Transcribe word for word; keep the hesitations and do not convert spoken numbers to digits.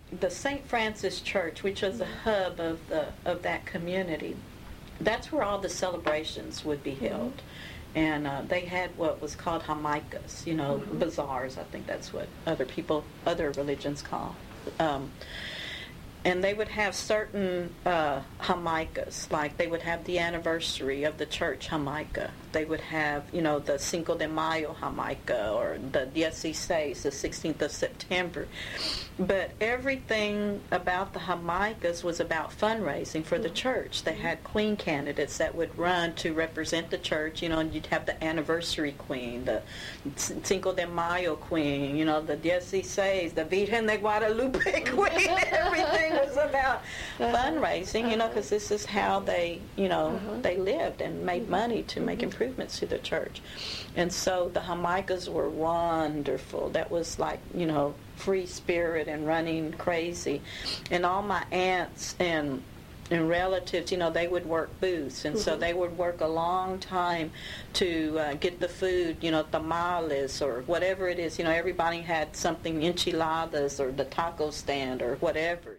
the Saint Francis Church, which was the hub of the of that community, that's where all the celebrations would be held. Mm-hmm. And uh, they had what was called Jamaicas, you know, mm-hmm. bazaars. I think that's what other people, other religions call. Um, and they would have certain uh, Jamaicas, like they would have the anniversary of the church Jamaica. They would have, you know, the Cinco de Mayo Jamaica, or the dieciséis, the sixteenth of September. But everything about the Jamaicas was about fundraising for the church. They had queen candidates that would run to represent the church, you know, and you'd have the anniversary queen, the Cinco de Mayo queen, you know, the dieciséis, the Virgen de Guadalupe queen. Everything was about fundraising, you know, because this is how they, you know, uh-huh. they lived and made money to make improvements improvements to the church. And so the Jamaicas were wonderful. That was like, you know, free spirit and running crazy. And all my aunts and and relatives, you know, they would work booths, and mm-hmm. so they would work a long time to uh, get the food, you know, tamales or whatever it is. You know, everybody had something, enchiladas or the taco stand or whatever.